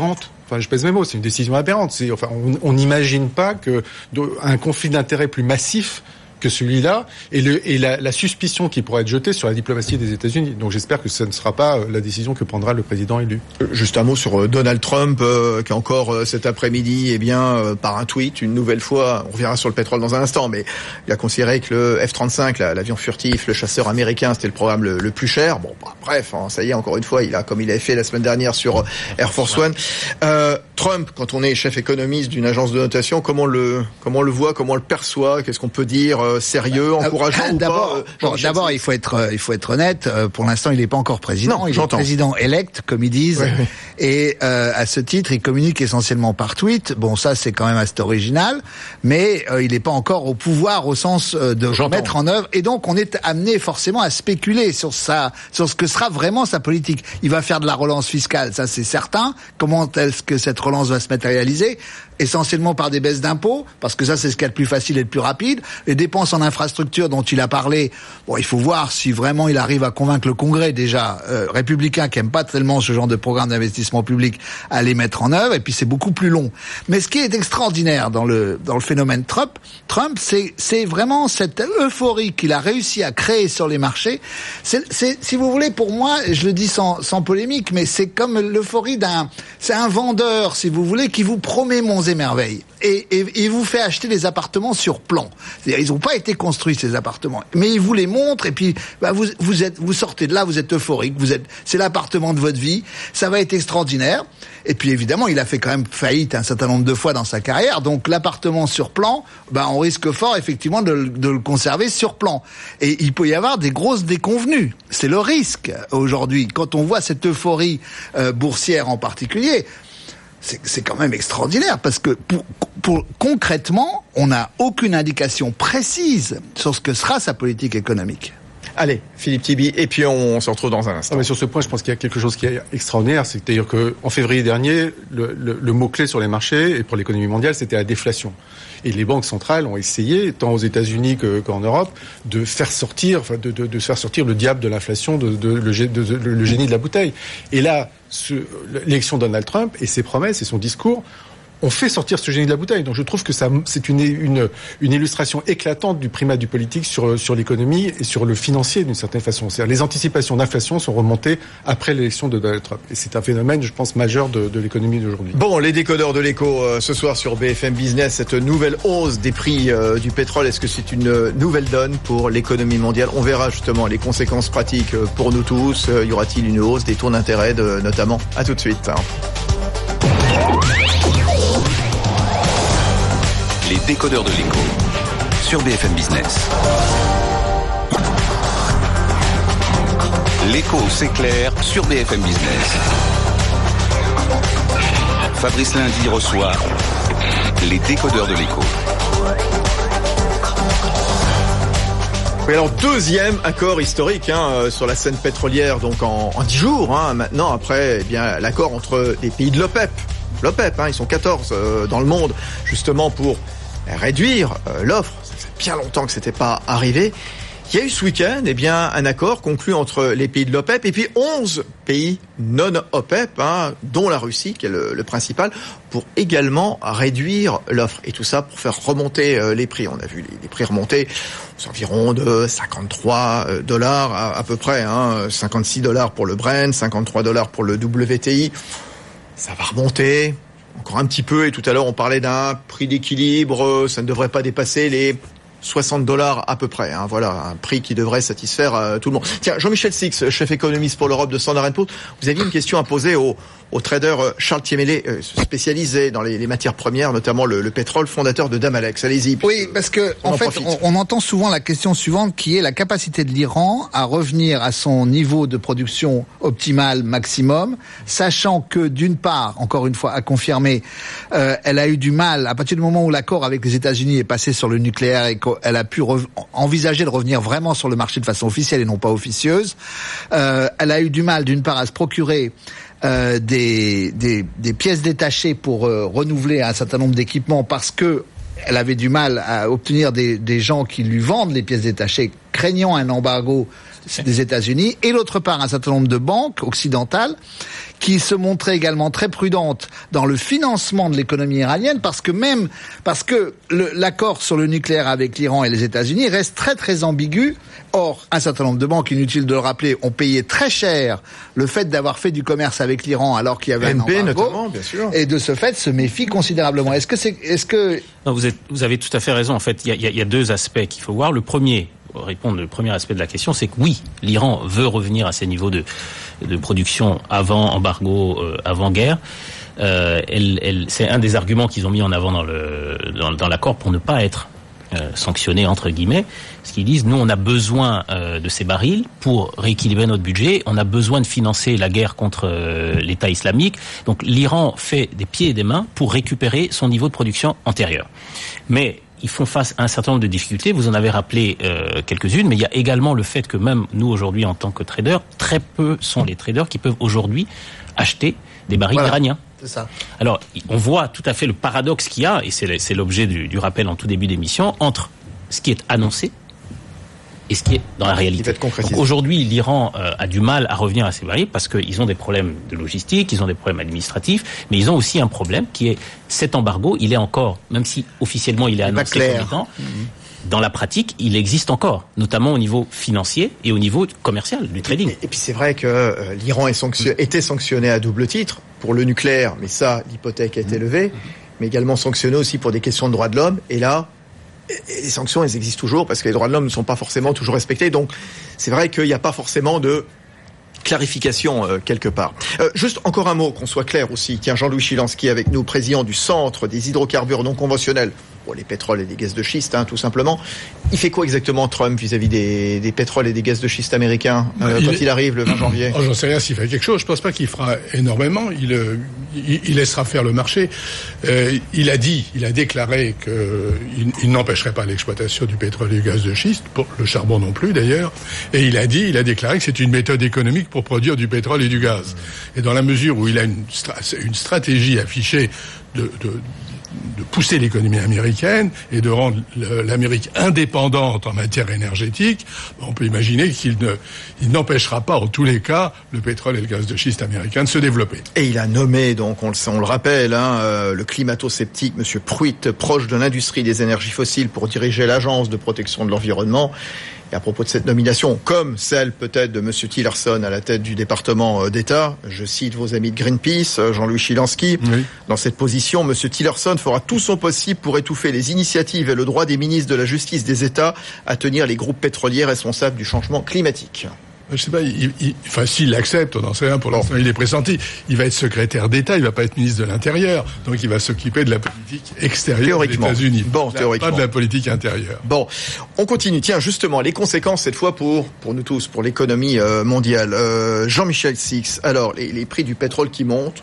Enfin, je pèse mes mots, c'est une décision aberrante. C'est, enfin, on n'imagine pas que de, un conflit d'intérêts plus massif que celui-là, et, le, et la, la suspicion qui pourrait être jetée sur la diplomatie des États-Unis. Donc j'espère que ce ne sera pas la décision que prendra le président élu. Juste un mot sur Donald Trump, euh, qui encore euh, cet après-midi, eh bien, euh, par un tweet, une nouvelle fois, on reviendra sur le pétrole dans un instant, mais il a considéré que le F trente-cinq, la, l'avion furtif, le chasseur américain, c'était le programme le, le plus cher. Bon, bah, bref, hein, ça y est, encore une fois, il a, comme il avait fait la semaine dernière sur Air Force One. Euh, Trump, quand on est chef économiste d'une agence de notation, comment on le, comment on le voit, comment on le perçoit, qu'est-ce qu'on peut dire? Sérieux, encourageant euh, ou d'abord, pas, euh, bon, d'abord, il faut être, euh, il faut être honnête. Euh, pour l'instant, il n'est pas encore président. Non, il j'entends. est président élect, comme ils disent. Oui, oui. Et euh, à ce titre, il communique essentiellement par tweet. Bon, ça, c'est quand même assez original. Mais euh, il n'est pas encore au pouvoir au sens euh, de j'entends. mettre en œuvre. Et donc, on est amené forcément à spéculer sur sa, sur ce que sera vraiment sa politique. Il va faire de la relance fiscale, ça c'est certain. Comment est-ce que cette relance va se matérialiser? Essentiellement par des baisses d'impôts, parce que ça c'est ce qu'il y a de plus facile et de plus rapide. Les dépenses en infrastructure dont il a parlé, bon, il faut voir si vraiment il arrive à convaincre le Congrès déjà euh, républicain qui aime pas tellement ce genre de programme d'investissement public à les mettre en œuvre. Et puis c'est beaucoup plus long. Mais ce qui est extraordinaire dans le dans le phénomène Trump, Trump, c'est c'est vraiment cette euphorie qu'il a réussi à créer sur les marchés. C'est, c'est si vous voulez, pour moi, je le dis sans sans polémique, mais c'est comme l'euphorie d'un, c'est un vendeur, si vous voulez, qui vous promet monts et merveilles. Et, et, et il vous fait acheter des appartements sur plan. C'est-à-dire, ils n'ont pas été construits, ces appartements. Mais il vous les montre, et puis, bah, vous, vous êtes, vous sortez de là, vous êtes euphorique, vous êtes, c'est l'appartement de votre vie. Ça va être extraordinaire. Et puis, évidemment, il a fait quand même faillite un certain nombre de fois dans sa carrière. Donc, l'appartement sur plan, bah, on risque fort, effectivement, de, de le conserver sur plan. Et il peut y avoir des grosses déconvenues. C'est le risque, aujourd'hui. Quand on voit cette euphorie, euh, boursière en particulier, C'est, c'est quand même extraordinaire parce que pour, pour, concrètement, on n'a aucune indication précise sur ce que sera sa politique économique. Allez, Philippe Tibi, et puis on se retrouve dans un instant. Ah, mais sur ce point, je pense qu'il y a quelque chose qui est extraordinaire, c'est-à-dire qu'en février dernier, le, le, le mot-clé sur les marchés et pour l'économie mondiale, c'était la déflation. Et les banques centrales ont essayé, tant aux États-Unis que, qu'en Europe, de faire sortir, enfin, de, de, de faire sortir le diable de l'inflation, de, de, de, de, de, le génie de la bouteille. Et là, ce, l'élection de Donald Trump et ses promesses et son discours ont fait sortir ce génie de la bouteille. Donc je trouve que ça, c'est une, une, une illustration éclatante du primat du politique sur, sur l'économie et sur le financier d'une certaine façon. C'est-à-dire les anticipations d'inflation sont remontées après l'élection de Donald Trump. Et c'est un phénomène, je pense, majeur de, de l'économie d'aujourd'hui. Bon, les décodeurs de l'écho euh, ce soir sur B F M Business, cette nouvelle hausse des prix euh, du pétrole, est-ce que c'est une nouvelle donne pour l'économie mondiale? On verra justement les conséquences pratiques pour nous tous. Euh, y aura-t-il une hausse des taux d'intérêt de, notamment? À tout de suite. Les décodeurs de l'écho sur B F M Business. L'écho s'éclaire sur B F M Business. Fabrice Lundi reçoit les décodeurs de l'écho. Oui, alors deuxième accord historique hein, sur la scène pétrolière, donc en, en dix jours hein, maintenant après eh bien l'accord entre les pays de l'OPEP. L'OPEP, hein, ils sont quatorze euh, dans le monde justement pour réduire euh, l'offre. Ça fait bien longtemps que c'était pas arrivé. Il y a eu ce week-end eh bien un accord conclu entre les pays de l'OPEP et puis onze pays non OPEP, hein, dont la Russie qui est le, le principal, pour également réduire l'offre. Et tout ça pour faire remonter euh, les prix. On a vu les, les prix remonter aux environs de cinquante-trois dollars à, à peu près, hein, cinquante-six dollars pour le Brent, cinquante-trois dollars pour le W T I. Ça va remonter encore un petit peu, et tout à l'heure on parlait d'un prix d'équilibre, ça ne devrait pas dépasser les soixante dollars à peu près, hein. Voilà, un prix qui devrait satisfaire euh, tout le monde. Tiens, Jean-Michel Six, chef économiste pour l'Europe de Standard and Poor's, vous aviez une question à poser au, au trader Charles Thiemelet, euh, spécialisé dans les, les matières premières, notamment le, le pétrole, fondateur de Damalex. Allez-y. Oui, parce que en, en fait, on, on entend souvent la question suivante, qui est la capacité de l'Iran à revenir à son niveau de production optimal maximum, sachant que d'une part, encore une fois, à confirmer, euh, elle a eu du mal à partir du moment où l'accord avec les États-Unis est passé sur le nucléaire et qu'elle a pu re- envisager de revenir vraiment sur le marché de façon officielle et non pas officieuse. Euh, elle a eu du mal, d'une part, à se procurer Euh, des, des, des pièces détachées pour euh, renouveler un certain nombre d'équipements parce que elle avait du mal à obtenir des, des gens qui lui vendent les pièces détachées craignant un embargo des États-Unis, et l'autre part un certain nombre de banques occidentales qui se montraient également très prudentes dans le financement de l'économie iranienne, parce que même parce que le, l'accord sur le nucléaire avec l'Iran et les États-Unis reste très très ambigu. Or, un certain nombre de banques, inutile de le rappeler, ont payé très cher le fait d'avoir fait du commerce avec l'Iran alors qu'il y avait M P un embargo, notamment, bien sûr. Et de ce fait se méfient considérablement. Est-ce que c'est, est-ce que non, vous êtes, vous avez tout à fait raison. En fait, il y a, il y a deux aspects qu'il faut voir. Le premier, pour répondre, le premier aspect de la question, c'est que oui, l'Iran veut revenir à ses niveaux de, de production avant embargo, euh, avant guerre. Euh, elle, elle, c'est un des arguments qu'ils ont mis en avant dans le dans, dans l'accord pour ne pas être euh, sanctionné entre guillemets. Ce qu'ils disent, nous, on a besoin euh, de ces barils pour rééquilibrer notre budget. On a besoin de financer la guerre contre euh, l'État islamique. Donc, l'Iran fait des pieds et des mains pour récupérer son niveau de production antérieur. Mais ils font face à un certain nombre de difficultés. Vous en avez rappelé euh, quelques-unes, mais il y a également le fait que même nous, aujourd'hui, en tant que traders, très peu sont les traders qui peuvent aujourd'hui acheter des barils voilà, iraniens. C'est ça. Alors, on voit tout à fait le paradoxe qu'il y a, et c'est, c'est l'objet du, du rappel en tout début d'émission, entre ce qui est annoncé et ce qui est dans la réalité. Donc, aujourd'hui, l'Iran euh, a du mal à revenir à ces barils parce qu'ils ont des problèmes de logistique, ils ont des problèmes administratifs, mais ils ont aussi un problème qui est cet embargo, il est encore, même si officiellement il est annoncé comme étant, mmh. dans la pratique, il existe encore, notamment au niveau financier et au niveau commercial, du trading. Et, et puis c'est vrai que euh, l'Iran est sanction, était sanctionné à double titre pour le nucléaire, mais ça, l'hypothèque a été levée, mais également sanctionné aussi pour des questions de droits de l'homme, et là, et les sanctions, elles existent toujours parce que les droits de l'homme ne sont pas forcément toujours respectés. Donc, c'est vrai qu'il n'y a pas forcément de clarification euh, quelque part. Euh, juste encore un mot, qu'on soit clair aussi. Tiens, Jean-Louis Chilansky avec nous, président du Centre des hydrocarbures non conventionnels, pour les pétroles et les gaz de schiste, hein, tout simplement. Il fait quoi exactement Trump vis-à-vis des, des pétroles et des gaz de schiste américains euh, il quand est... il arrive le vingt janvier? Oh, j'en sais rien s'il fait quelque chose. Je pense pas qu'il fera énormément. Il, euh, il, il laissera faire le marché. Euh, il a dit, il a déclaré que il, il n'empêcherait pas l'exploitation du pétrole et du gaz de schiste, pour le charbon non plus d'ailleurs. Et il a dit, il a déclaré que c'est une méthode économique pour produire du pétrole et du gaz. Et dans la mesure où il a une, une stratégie affichée de, de de pousser l'économie américaine et de rendre l'Amérique indépendante en matière énergétique, on peut imaginer qu'il ne, il n'empêchera pas, en tous les cas, le pétrole et le gaz de schiste américain de se développer. Et il a nommé, donc, on le, on le rappelle, hein, euh, le climato-sceptique, Monsieur Pruitt, proche de l'industrie des énergies fossiles, pour diriger l'Agence de protection de l'environnement. Et à propos de cette nomination, comme celle peut-être de Monsieur Tillerson à la tête du département d'État, je cite vos amis de Greenpeace, Jean-Louis Chilansky, oui. Dans cette position, Monsieur Tillerson fera tout son possible pour étouffer les initiatives et le droit des ministres de la Justice des États à tenir les groupes pétroliers responsables du changement climatique. Je sais pas, il, il, enfin, s'il l'accepte, on n'en sait rien, pour l'instant, il est pressenti. Il va être secrétaire d'État, il va pas être ministre de l'Intérieur. Donc, il va s'occuper de la politique extérieure des États-Unis. Bon, théoriquement. Pas de la politique intérieure. Bon. On continue. Tiens, justement, les conséquences, cette fois, pour, pour nous tous, pour l'économie euh, mondiale. Euh, Jean-Michel Six. Alors, les, les prix du pétrole qui montent,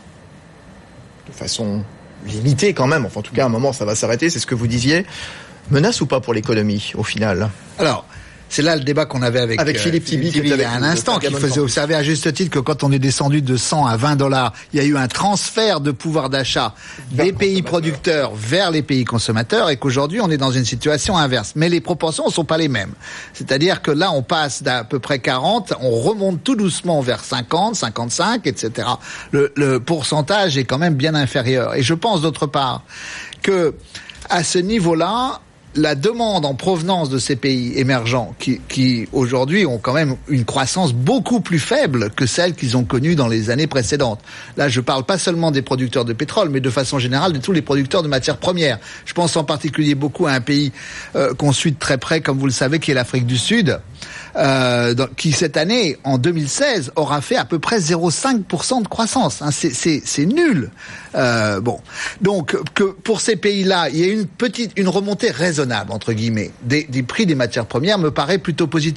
de façon limitée quand même. Enfin, en tout cas, à un moment, ça va s'arrêter. C'est ce que vous disiez. Menace ou pas pour l'économie, au final? Alors, c'est là le débat qu'on avait avec, avec Philippe Tibi, il y a un instant, qui faisait observer à juste titre que quand on est descendu de cent à vingt dollars, il y a eu un transfert de pouvoir d'achat des pays producteurs vers les pays consommateurs et qu'aujourd'hui on est dans une situation inverse. Mais les proportions ne sont pas les mêmes. C'est-à-dire que là on passe d'à peu près quarante, on remonte tout doucement vers cinquante, cinquante-cinq, et cetera. Le, le pourcentage est quand même bien inférieur. Et je pense d'autre part que à ce niveau-là, la demande en provenance de ces pays émergents qui, qui aujourd'hui ont quand même une croissance beaucoup plus faible que celle qu'ils ont connue dans les années précédentes. Là, je parle pas seulement des producteurs de pétrole, mais de façon générale de tous les producteurs de matières premières. Je pense en particulier beaucoup à un pays euh, qu'on suit de très près, comme vous le savez, qui est l'Afrique du Sud, euh, dans, qui cette année, en deux mille seize, aura fait à peu près zéro virgule cinq pour cent de croissance. Hein, c'est, c'est, c'est nul. Euh, bon, donc que pour ces pays-là, il y a une petite, une remontée raisonnable entre guillemets des, des prix des matières premières me paraît plutôt positif.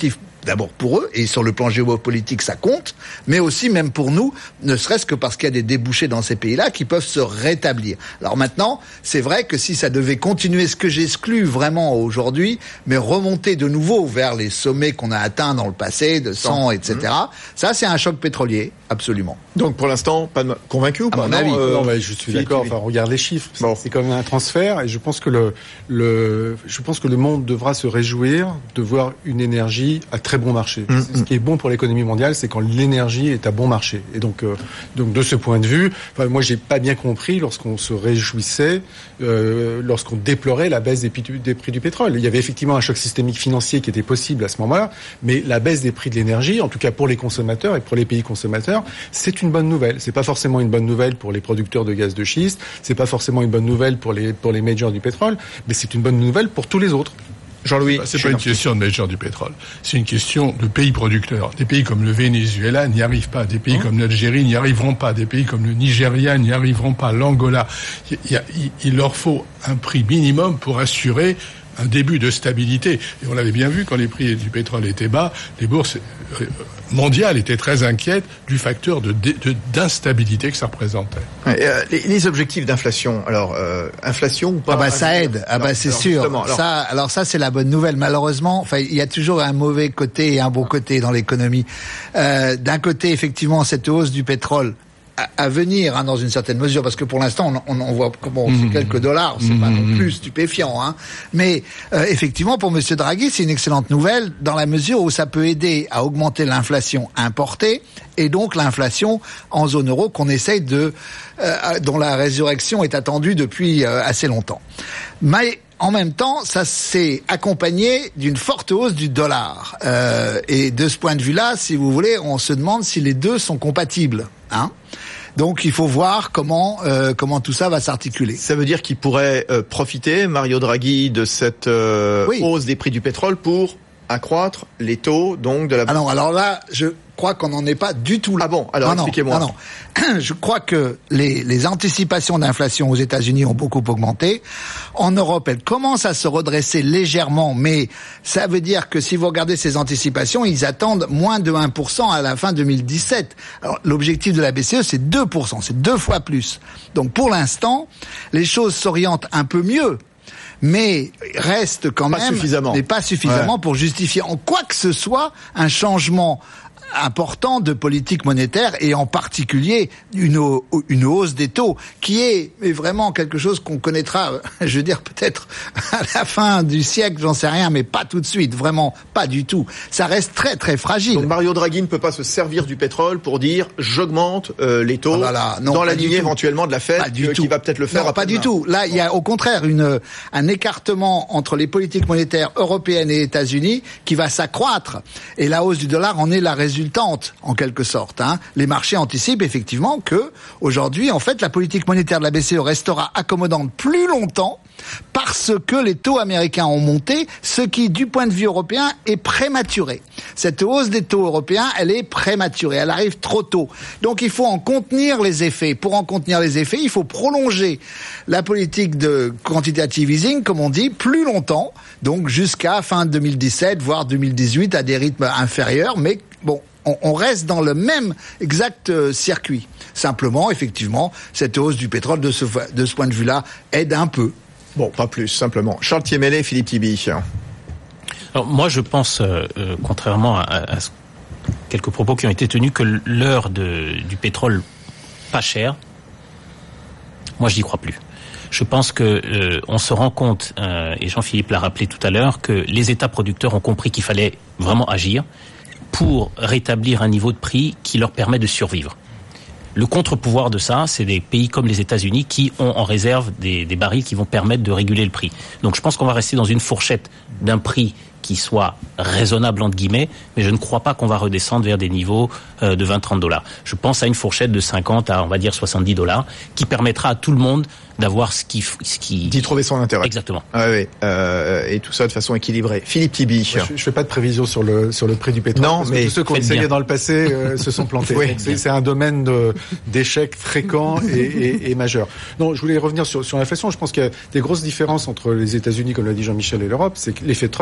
d'abord pour eux, et sur le plan géopolitique ça compte, mais aussi même pour nous, ne serait-ce que parce qu'il y a des débouchés dans ces pays-là qui peuvent se rétablir. Alors maintenant, c'est vrai que si ça devait continuer, ce que j'exclus vraiment aujourd'hui, mais remonter de nouveau vers les sommets qu'on a atteints dans le passé, de cent, et cetera, mmh. ça c'est un choc pétrolier, absolument. Donc pour l'instant, pas de... convaincu ou pas? À mon avis, euh... non, mais je suis d'accord. Enfin, regarde les chiffres. Bon. C'est quand même un transfert, et je pense que le, le, je pense que le monde devra se réjouir de voir une énergie à très bon marché. Mmh. Ce qui est bon pour l'économie mondiale, c'est quand l'énergie est à bon marché. Et donc, euh, donc de ce point de vue, enfin, moi, j'ai pas bien compris lorsqu'on se réjouissait, euh, lorsqu'on déplorait la baisse des, des prix du pétrole. Il y avait effectivement un choc systémique financier qui était possible à ce moment-là, mais la baisse des prix de l'énergie, en tout cas pour les consommateurs et pour les pays consommateurs, c'est une bonne nouvelle. C'est pas forcément une bonne nouvelle pour les producteurs de gaz de schiste, c'est pas forcément une bonne nouvelle pour les pour les majors du pétrole, mais c'est une bonne nouvelle pour tous les autres. Jean-Louis, c'est pas une question de major du pétrole, c'est une question de pays producteurs. Des pays comme le Venezuela n'y arrivent pas, des pays mmh. comme l'Algérie n'y arriveront pas, des pays comme le Nigeria n'y arriveront pas, l'Angola. Il, y a, il, il leur faut un prix minimum pour assurer un début de stabilité. Et on l'avait bien vu quand les prix du pétrole étaient bas, les bourses mondiales étaient très inquiètes du facteur de, de, d'instabilité que ça représentait. Ouais, euh, les, les objectifs d'inflation, alors euh, inflation ou pas? Ah bah ça aide, ah bah c'est alors, sûr. Alors... Ça, alors ça c'est la bonne nouvelle. Malheureusement, enfin il y a toujours un mauvais côté et un bon côté dans l'économie. Euh, d'un côté, effectivement, cette hausse du pétrole à venir, hein, dans une certaine mesure, parce que pour l'instant, on, on, on voit bon, mmh. quelques dollars, c'est mmh. pas non plus stupéfiant, hein. Mais euh, effectivement, pour Monsieur Draghi, c'est une excellente nouvelle dans la mesure où ça peut aider à augmenter l'inflation importée et donc l'inflation en zone euro qu'on essaye de, euh, dont la résurrection est attendue depuis euh, assez longtemps. Mais en même temps, ça s'est accompagné d'une forte hausse du dollar. Euh, et de ce point de vue-là, si vous voulez, on se demande si les deux sont compatibles, hein. Donc il faut voir comment euh, comment tout ça va s'articuler. Ça veut dire qu'il pourrait euh, profiter, Mario Draghi, de cette euh, oui. hausse des prix du pétrole pour accroître les taux donc de la... Ah non, alors là, je crois qu'on n'en est pas du tout là. Ah bon, alors non, expliquez-moi. Non, non. Je crois que les, les anticipations d'inflation aux États-Unis ont beaucoup augmenté. En Europe, elles commencent à se redresser légèrement, mais ça veut dire que si vous regardez ces anticipations, ils attendent moins de un pour cent à la fin deux mille dix-sept. Alors l'objectif de la B C E, c'est deux pour cent, c'est deux fois plus. Donc pour l'instant, les choses s'orientent un peu mieux, mais reste quand pas même, suffisamment. mais pas suffisamment ouais. pour justifier en quoi que ce soit un changement important de politique monétaire et en particulier une, une hausse des taux qui est, est vraiment quelque chose qu'on connaîtra, je veux dire peut-être à la fin du siècle, j'en sais rien, mais pas tout de suite, vraiment pas du tout. Ça reste très très fragile. Donc Mario Draghi ne peut pas se servir du pétrole pour dire j'augmente euh, les taux ah là là, non, dans la lignée éventuellement de la Fed euh, qui va peut-être le faire. Non, pas du tout. Là, il y a au contraire une un écartement entre les politiques monétaires européennes et États-Unis qui va s'accroître et la hausse du dollar en est la résultante en quelque sorte. Hein. Les marchés anticipent effectivement que aujourd'hui, en fait, la politique monétaire de la B C E restera accommodante plus longtemps parce que les taux américains ont monté, ce qui, du point de vue européen, est prématuré. Cette hausse des taux européens, elle est prématurée, elle arrive trop tôt. Donc il faut en contenir les effets. Pour en contenir les effets, il faut prolonger la politique de quantitative easing, comme on dit, plus longtemps, donc jusqu'à fin deux mille dix-sept, voire deux mille dix-huit, à des rythmes inférieurs, mais bon, on reste dans le même exact circuit. Simplement, effectivement, cette hausse du pétrole, de ce, de ce point de vue-là, aide un peu. Bon, pas plus, simplement. Charles Thiemelet, Philippe Tibi. Alors, moi, je pense, euh, contrairement à, à quelques propos qui ont été tenus, que l'heure de, du pétrole pas cher, moi, je n'y crois plus. Je pense que euh, on se rend compte, euh, et Jean-Philippe l'a rappelé tout à l'heure, que les États producteurs ont compris qu'il fallait vraiment agir pour rétablir un niveau de prix qui leur permet de survivre. Le contre-pouvoir de ça, c'est des pays comme les États-Unis qui ont en réserve des, des barils qui vont permettre de réguler le prix. Donc je pense qu'on va rester dans une fourchette d'un prix qui soit raisonnable entre guillemets, mais je ne crois pas qu'on va redescendre vers des niveaux euh, de vingt à trente dollars. Je pense à une fourchette de cinquante à, on va dire, soixante-dix dollars, qui permettra à tout le monde d'avoir ce qui... Ce qui... d'y trouver son intérêt. Exactement. Ah oui, euh, et tout ça de façon équilibrée. Philippe Tibi. Je, je fais pas de prévision sur le sur le prix du pétrole. Non, parce mais que tous ceux qui ont essayé dans le passé euh, se sont plantés. Oui, c'est, c'est un domaine de, d'échecs fréquents et, et, et majeurs. Non, je voulais revenir sur sur l'inflation. Je pense qu'il y a des grosses différences entre les États-Unis, comme l'a dit Jean-Michel, et l'Europe. C'est que l'effet Trump, c'est un effet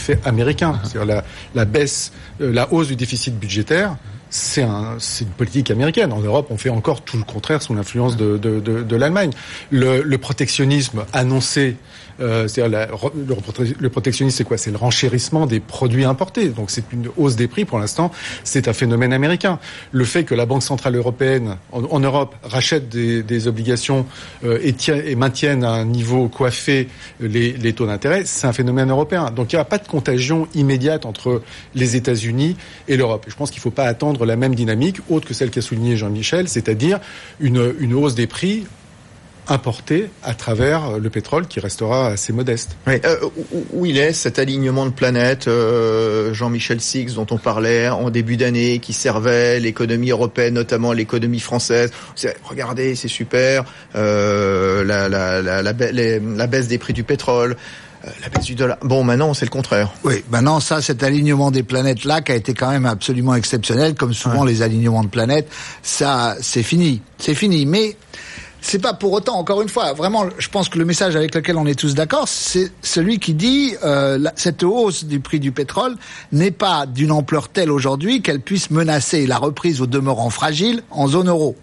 effet américain. C'est-à-dire la, la baisse, euh, la hausse du déficit budgétaire. C'est, un, c'est une politique américaine. En Europe, on fait encore tout le contraire sous l'influence de, de, de, de l'Allemagne. Le, le protectionnisme annoncé, euh, c'est-à-dire la, le, le protectionnisme, c'est quoi ? C'est le renchérissement des produits importés. Donc c'est une hausse des prix pour l'instant. C'est un phénomène américain. Le fait que la Banque centrale européenne en, en Europe rachète des, des obligations euh, et, tient, et maintienne à un niveau coiffé les, les taux d'intérêt, c'est un phénomène européen. Donc il n'y a pas de contagion immédiate entre les États-Unis et l'Europe. Je pense qu'il ne faut pas attendre la même dynamique, autre que celle qu'a souligné Jean-Michel, c'est-à-dire une, une hausse des prix importés à travers le pétrole qui restera assez modeste. Oui. Euh, où, où il est cet alignement de planètes, euh, Jean-Michel Six, dont on parlait en début d'année, qui servait l'économie européenne, notamment l'économie française. C'est, regardez, c'est super, euh, la, la, la, la, la, la baisse des prix du pétrole. La baisse du dollar. Bon, maintenant, c'est le contraire. Oui, maintenant, ça, cet alignement des planètes-là, qui a été quand même absolument exceptionnel, comme souvent ouais. les alignements de planètes, ça, c'est fini. C'est fini. Mais c'est pas pour autant, encore une fois, vraiment, je pense que le message avec lequel on est tous d'accord, c'est celui qui dit euh, la, cette hausse du prix du pétrole n'est pas d'une ampleur telle aujourd'hui qu'elle puisse menacer la reprise au demeurant fragile en zone euro.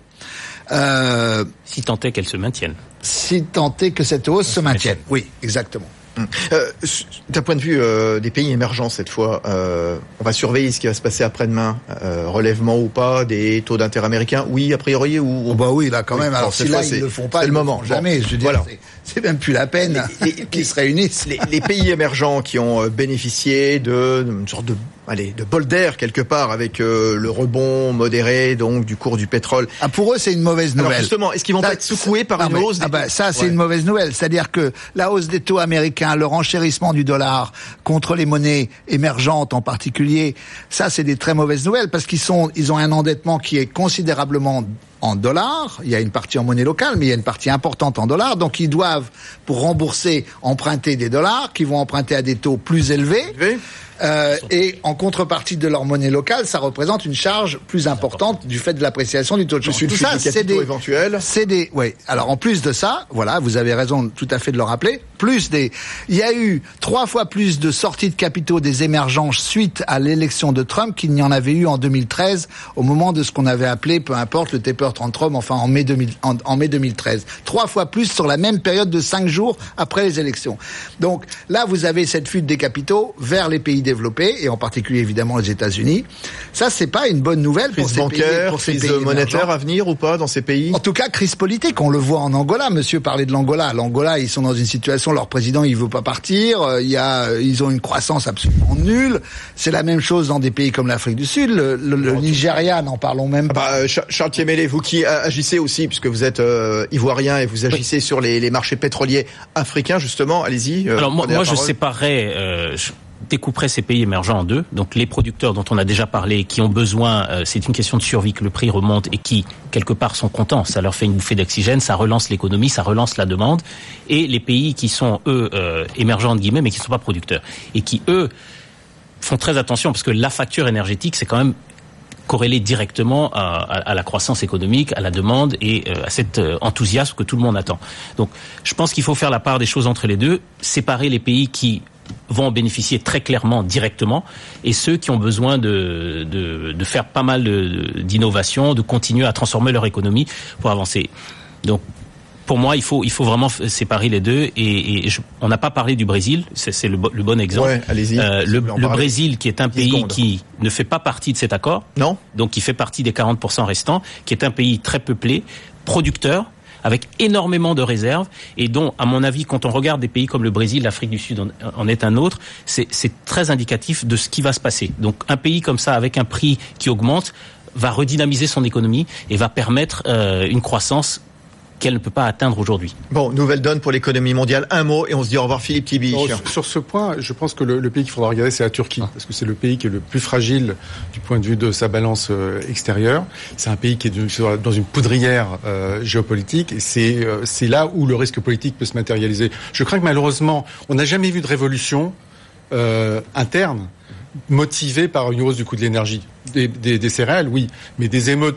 Euh, si tant est qu'elle se maintienne. Si tant est que cette hausse se maintienne. Oui, exactement. Euh, d'un point de vue euh, des pays émergents cette fois, euh, on va surveiller ce qui va se passer après-demain, euh, relèvement ou pas des taux d'intérêt américains. Oui, a priori ou oh bah oui, là quand oui, même. Alors si là ils le font pas, c'est ils le moment. Jamais. Bon, je veux dire, voilà. c'est, c'est même plus la peine les, les, qu'ils se réunissent. Les, les pays émergents qui ont bénéficié de une sorte de allez, de bol d'air quelque part avec euh, le rebond modéré donc du cours du pétrole. Ah, pour eux, c'est une mauvaise nouvelle. Alors justement, est-ce qu'ils vont ça, pas être secoués par ah une mais, hausse des ah bah, taux ça, c'est ouais. une mauvaise nouvelle. C'est-à-dire que la hausse des taux américains, le renchérissement du dollar contre les monnaies émergentes en particulier, ça, c'est des très mauvaises nouvelles parce qu'ils sont, ils ont un endettement qui est considérablement en dollars, il y a une partie en monnaie locale, mais il y a une partie importante en dollars, donc ils doivent, pour rembourser, emprunter des dollars, qui vont emprunter à des taux plus élevés, euh, et en contrepartie de leur monnaie locale, ça représente une charge plus importante du fait de l'appréciation du taux de change. Tout ça, c'est des, c'est des, oui. Alors en plus de ça, voilà, vous avez raison tout à fait de le rappeler, plus des, il y a eu trois fois plus de sorties de capitaux des émergents suite à l'élection de Trump qu'il n'y en avait eu en deux mille treize, au moment de ce qu'on avait appelé, peu importe, le taper tantrum, enfin en mai deux mille, en, en mai deux mille treize. Trois fois plus sur la même période de cinq jours après les élections. Donc là, vous avez cette fuite des capitaux vers les pays développés, et en particulier évidemment les États-Unis. Ça, c'est pas une bonne nouvelle crise pour ces bancaire, pays, pour ces crise pays monétaire émergents. À venir ou pas dans ces pays? En tout cas, crise politique. On le voit en Angola. Monsieur parlait de l'Angola. L'Angola, ils sont dans une situation, leur président, il veut pas partir. Il y a, ils ont une croissance absolument nulle. C'est la même chose dans des pays comme l'Afrique du Sud. Le, le, le Nigeria, n'en parlons même pas. Ah bah, Charles Thiémélé, vous qui agissez aussi, puisque vous êtes euh, ivoirien et vous agissez oui. sur les, les marchés pétroliers africains, justement, allez-y. Euh, Alors moi, moi je séparerais, euh, je découperais ces pays émergents en deux. Donc les producteurs dont on a déjà parlé, qui ont besoin, euh, c'est une question de survie que le prix remonte et qui, quelque part, sont contents. Ça leur fait une bouffée d'oxygène, ça relance l'économie, ça relance la demande. Et les pays qui sont, eux, euh, émergents, entre guillemets, mais qui ne sont pas producteurs. Et qui, eux, font très attention, parce que la facture énergétique, c'est quand même corrélé directement à, à, à la croissance économique, à la demande et euh, à cet euh, enthousiasme que tout le monde attend. Donc, je pense qu'il faut faire la part des choses entre les deux, séparer les pays qui vont en bénéficier très clairement directement et ceux qui ont besoin de, de, de faire pas mal de, d'innovation, de continuer à transformer leur économie pour avancer. Donc, pour moi, il faut il faut vraiment séparer les deux et, et je, on n'a pas parlé du Brésil, c'est, c'est le, le bon exemple. Ouais, allez-y. Euh, le, le Brésil, qui est un pays secondes. qui ne fait pas partie de cet accord, non, donc qui fait partie des quarante pour cent restants, qui est un pays très peuplé, producteur, avec énormément de réserves et dont, à mon avis, quand on regarde des pays comme le Brésil, l'Afrique du Sud en, en est un autre, c'est, c'est très indicatif de ce qui va se passer. Donc, un pays comme ça, avec un prix qui augmente, va redynamiser son économie et va permettre euh, une croissance qu'elle ne peut pas atteindre aujourd'hui. Bon, nouvelle donne pour l'économie mondiale. Un mot et on se dit au revoir Philippe Tibi. Non, sur, sur ce point, je pense que le, le pays qu'il faudra regarder, c'est la Turquie. Parce que c'est le pays qui est le plus fragile du point de vue de sa balance euh, extérieure. C'est un pays qui est dans une poudrière euh, géopolitique et c'est, euh, c'est là où le risque politique peut se matérialiser. Je crains que malheureusement, on n'a jamais vu de révolution euh, interne motivée par une hausse du coût de l'énergie. Des, des, des céréales, oui, mais des émeutes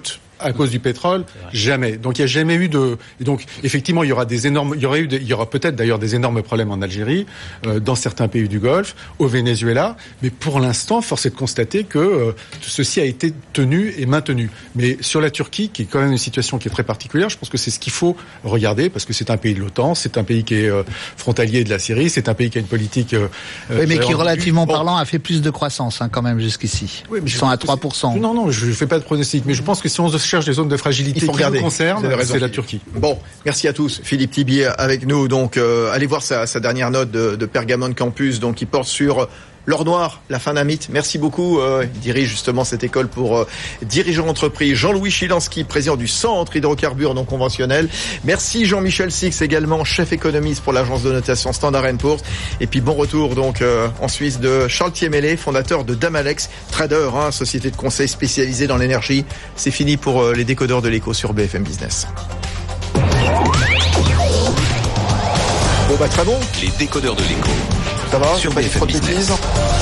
à cause du pétrole, jamais. Donc il n'y a jamais eu de. Et donc effectivement, il y aura des énormes. Il y aurait eu. Des... Il y aura peut-être d'ailleurs des énormes problèmes en Algérie, euh, dans certains pays du Golfe, au Venezuela. Mais pour l'instant, force est de constater que euh, ceci a été tenu et maintenu. Mais sur la Turquie, qui est quand même une situation qui est très particulière, je pense que c'est ce qu'il faut regarder parce que c'est un pays de l'OTAN, c'est un pays qui est euh, frontalier de la Syrie, c'est un pays qui a une politique. Euh, oui, mais qui relativement bon. parlant a fait plus de croissance hein, quand même jusqu'ici. Oui, mais ils sont à trois pour cent. Non, non, je ne fais pas de pronostic, mais je pense que si on cherche des zones de fragilité il faut qui regarder. nous concernent, c'est la Turquie. Bon, merci à tous. Philippe Tibier avec nous. Donc, euh, allez voir sa, sa dernière note de, de Pergamon Campus, donc qui porte sur l'or noir, la fin d'un mythe. Merci beaucoup. Euh, il dirige justement cette école pour euh, dirigeants d'entreprise. Jean-Louis Chilansky, président du Centre hydrocarbures non conventionnels. Merci Jean-Michel Six, également chef économiste pour l'agence de notation Standard and Poor's. Et puis bon retour donc euh, en Suisse de Charles Thiemele, fondateur de Damalex, trader, hein, société de conseil spécialisée dans l'énergie. C'est fini pour euh, les décodeurs de l'écho sur B F M Business. Bon bah très bon. Les décodeurs de l'écho. Ça va? Sur pas B F M trop de Business. bêtises.